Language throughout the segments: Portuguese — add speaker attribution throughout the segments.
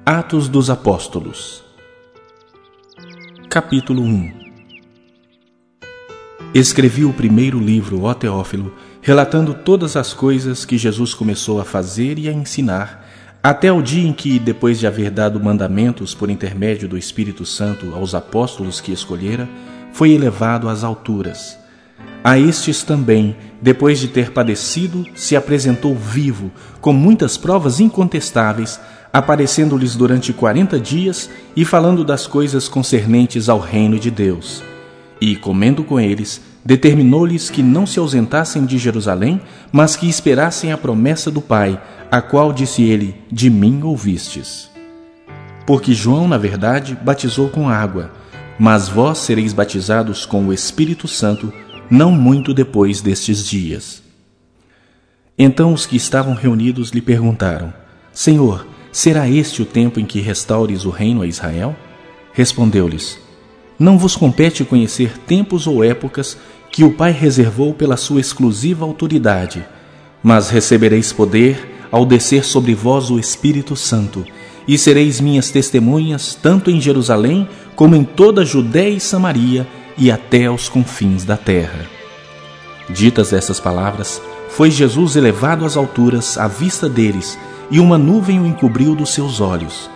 Speaker 1: Atos dos Apóstolos. Capítulo 1. Escrevi o primeiro livro, ó Teófilo, relatando todas as coisas que Jesus começou a fazer e a ensinar, até o dia em que, depois de haver dado mandamentos por intermédio do Espírito Santo aos apóstolos que escolhera, foi elevado às alturas. A estes também, depois de ter padecido, se apresentou vivo, com muitas provas incontestáveis, aparecendo-lhes durante 40 dias e falando das coisas concernentes ao reino de Deus. E, comendo com eles, determinou-lhes que não se ausentassem de Jerusalém, mas que esperassem a promessa do Pai, a qual, disse ele, de mim ouvistes. Porque João, na verdade, batizou com água, mas vós sereis batizados com o Espírito Santo, não muito depois destes dias. Então os que estavam reunidos lhe perguntaram: Senhor, será este o tempo em que restaures o reino a Israel? Respondeu-lhes: Não vos compete conhecer tempos ou épocas que o Pai reservou pela sua exclusiva autoridade, mas recebereis poder ao descer sobre vós o Espírito Santo, e sereis minhas testemunhas tanto em Jerusalém como em toda a Judéia e Samaria e até aos confins da terra. Ditas essas palavras, foi Jesus elevado às alturas à vista deles, e uma nuvem o encobriu dos seus olhos.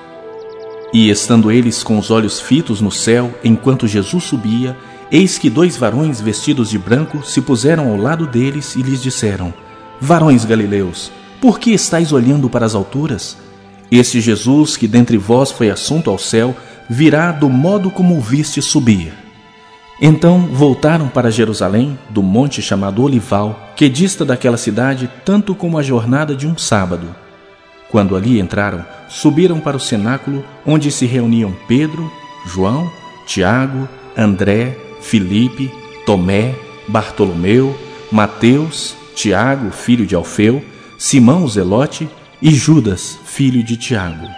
Speaker 1: E estando eles com os olhos fitos no céu, enquanto Jesus subia, eis que 2 varões vestidos de branco se puseram ao lado deles e lhes disseram: Varões galileus, por que estáis olhando para as alturas? Este Jesus, que dentre vós foi assunto ao céu, virá do modo como o viste subir. Então voltaram para Jerusalém, do monte chamado Olival, que dista daquela cidade tanto como a jornada de um sábado. Quando ali entraram, subiram para o cenáculo, onde se reuniam Pedro, João, Tiago, André, Filipe, Tomé, Bartolomeu, Mateus, Tiago, filho de Alfeu, Simão o Zelote e Judas, filho de Tiago.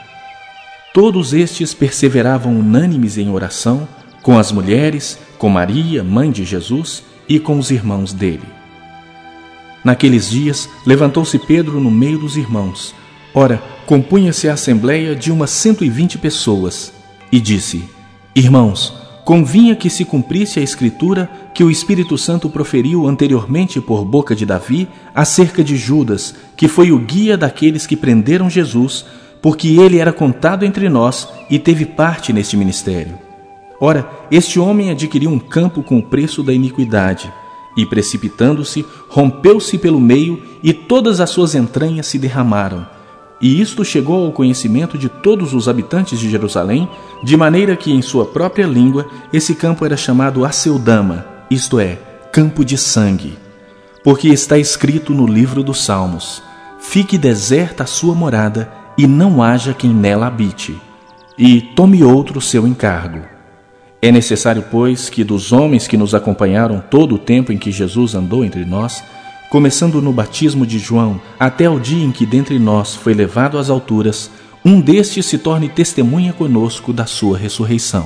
Speaker 1: Todos estes perseveravam unânimes em oração, com as mulheres, com Maria, mãe de Jesus, e com os irmãos dele. Naqueles dias, levantou-se Pedro no meio dos irmãos. Ora, compunha-se a assembleia de umas 120 pessoas, e disse: Irmãos, convinha que se cumprisse a Escritura que o Espírito Santo proferiu anteriormente por boca de Davi acerca de Judas, que foi o guia daqueles que prenderam Jesus, porque ele era contado entre nós e teve parte neste ministério. Ora, este homem adquiriu um campo com o preço da iniquidade, e precipitando-se, rompeu-se pelo meio, e todas as suas entranhas se derramaram. E isto chegou ao conhecimento de todos os habitantes de Jerusalém, de maneira que em sua própria língua esse campo era chamado Aceldama, isto é, campo de sangue. Porque está escrito no livro dos Salmos: Fique deserta a sua morada, e não haja quem nela habite, e tome outro seu encargo. É necessário, pois, que dos homens que nos acompanharam todo o tempo em que Jesus andou entre nós, começando no batismo de João até o dia em que dentre nós foi levado às alturas, um destes se torne testemunha conosco da sua ressurreição.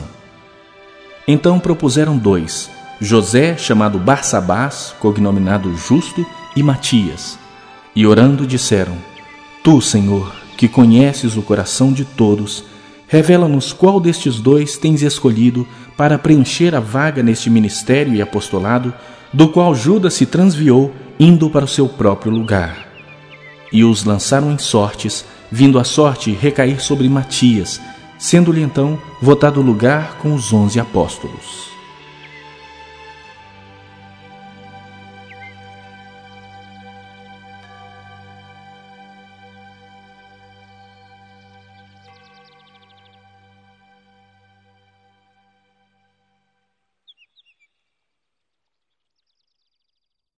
Speaker 1: Então propuseram 2, José, chamado Barsabás, cognominado Justo, e Matias. E orando disseram: Tu, Senhor, que conheces o coração de todos, revela-nos qual destes 2 tens escolhido para preencher a vaga neste ministério e apostolado, do qual Judas se transviou, indo para o seu próprio lugar. E os lançaram em sortes, vindo a sorte recair sobre Matias, sendo-lhe então votado lugar com os 11 apóstolos.